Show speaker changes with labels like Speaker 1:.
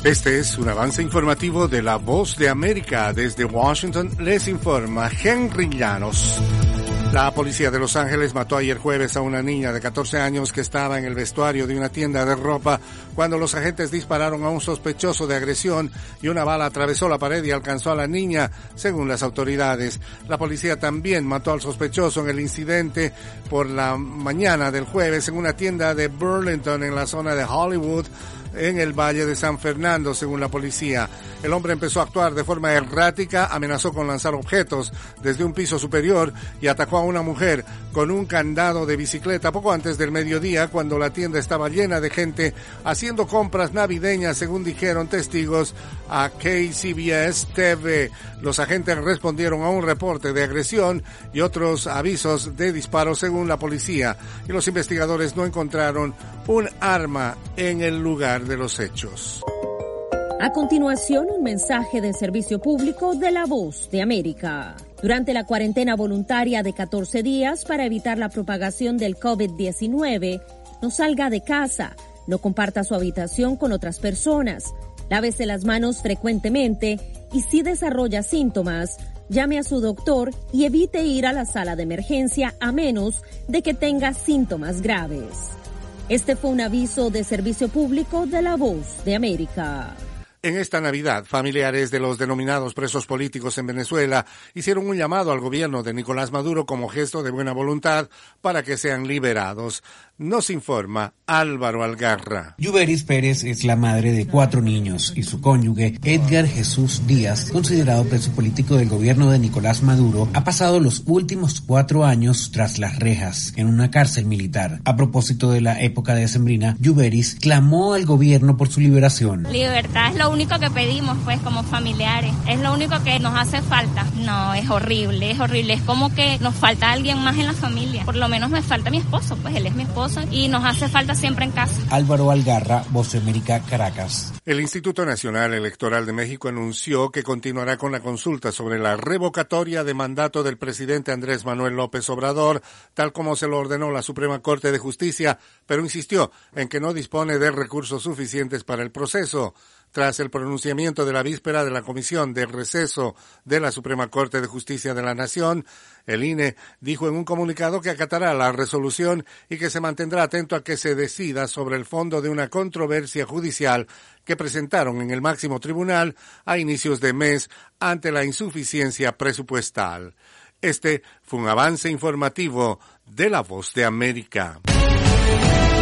Speaker 1: Este es un avance informativo de La Voz de América. Desde Washington les informa Henry Llanos. La policía de Los Ángeles mató ayer jueves a una niña de 14 años que estaba en el vestuario de una tienda de ropa cuando los agentes dispararon a un sospechoso de agresión y una bala atravesó la pared y alcanzó a la niña, según las autoridades. La policía también mató al sospechoso en el incidente por la mañana del jueves en una tienda de Burlington en la zona de Hollywood, en el Valle de San Fernando, según la policía. El hombre empezó a actuar de forma errática, amenazó con lanzar objetos desde un piso superior y atacó a una mujer con un candado de bicicleta poco antes del mediodía, cuando la tienda estaba llena de gente haciendo compras navideñas, según dijeron testigos a KCBS TV. Los agentes respondieron a un reporte de agresión y otros avisos de disparos, según la policía, y los investigadores no encontraron un arma en el lugar de los hechos.
Speaker 2: A continuación, un mensaje de servicio público de La Voz de América. Durante la cuarentena voluntaria de 14 días para evitar la propagación del COVID-19, no salga de casa, no comparta su habitación con otras personas, lávese las manos frecuentemente y si desarrolla síntomas, llame a su doctor y evite ir a la sala de emergencia a menos de que tenga síntomas graves. Este fue un aviso de servicio público de La Voz de América.
Speaker 1: En esta Navidad, familiares de los denominados presos políticos en Venezuela hicieron un llamado al gobierno de Nicolás Maduro como gesto de buena voluntad para que sean liberados. Nos informa Álvaro Algarra.
Speaker 3: Yuberis Pérez es la madre de 4 niños y su cónyuge, Edgar Jesús Díaz, considerado preso político del gobierno de Nicolás Maduro, ha pasado los últimos 4 años tras las rejas en una cárcel militar. A propósito de la época decembrina, Yuberis clamó al gobierno por su liberación.
Speaker 4: Libertad es lo único que pedimos, pues, como familiares. Es lo único que nos hace falta. No, es horrible, es horrible. Es como que nos falta alguien más en la familia. Por lo menos me falta mi esposo, pues él es mi esposo y nos hace falta siempre en casa.
Speaker 3: Álvaro Algarra, Voz de América, Caracas.
Speaker 1: El Instituto Nacional Electoral de México anunció que continuará con la consulta sobre la revocatoria de mandato del presidente Andrés Manuel López Obrador, tal como se lo ordenó la Suprema Corte de Justicia, pero insistió en que no dispone de recursos suficientes para el proceso. Tras el pronunciamiento de la víspera de la Comisión de Receso de la Suprema Corte de Justicia de la Nación, el INE dijo en un comunicado que acatará la resolución y que se mantendrá atento a que se decida sobre el fondo de una controversia judicial que presentaron en el máximo tribunal a inicios de mes ante la insuficiencia presupuestal. Este fue un avance informativo de La Voz de América.